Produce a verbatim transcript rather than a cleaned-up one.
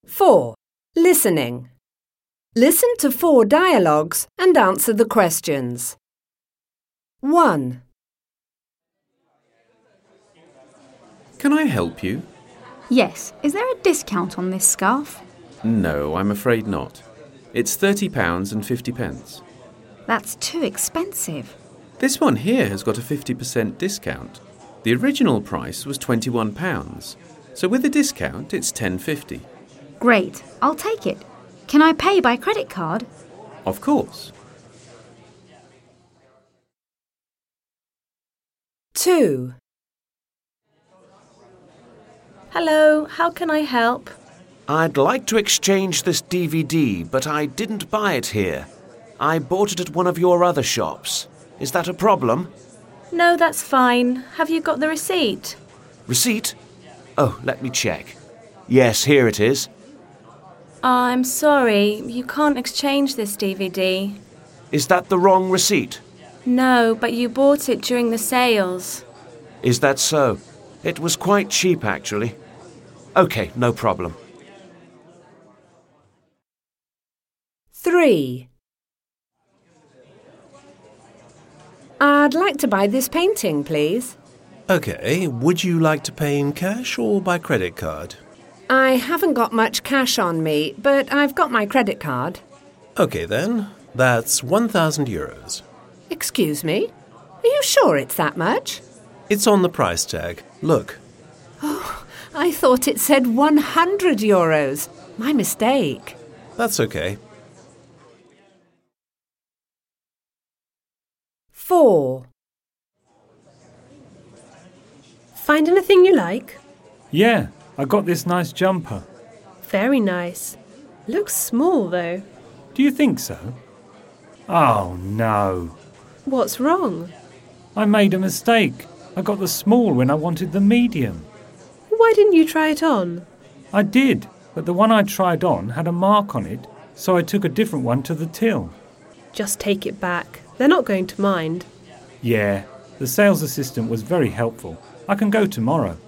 four. Listening. Listen to four dialogues and answer the questions. one. Can I help you? Yes. Is there a discount on this scarf? No, I'm afraid not. It's thirty pounds and fifty pence. That's too expensive. This one here has got a fifty percent discount. The original price was twenty-one pounds, so with a discount it's ten pounds fifty. Great. I'll take it. Can I pay by credit card? Of course. two. Hello, how can I help? I'd like to exchange this D V D, but I didn't buy it here. I bought it at one of your other shops. Is that a problem? No, that's fine. Have you got the receipt? Receipt? Oh, let me check. Yes, here it is. I'm sorry, you can't exchange this D V D. Is that the wrong receipt? No, but you bought it during the sales. Is that so? It was quite cheap, actually. OK, no problem. three. I'd like to buy this painting, please. OK, would you like to pay in cash or by credit card? I haven't got much cash on me, but I've got my credit card. OK then, that's one thousand euros. Excuse me? Are you sure it's that much? It's on the price tag. Look. Oh, I thought it said one hundred euros. My mistake. That's OK. four. Find anything you like? Yeah, I got this nice jumper. Very nice. Looks small, though. Do you think so? Oh, no. What's wrong? I made a mistake. I got the small when I wanted the medium. Why didn't you try it on? I did, but the one I tried on had a mark on it, so I took a different one to the till. Just take it back. They're not going to mind. Yeah, the sales assistant was very helpful. I can go tomorrow.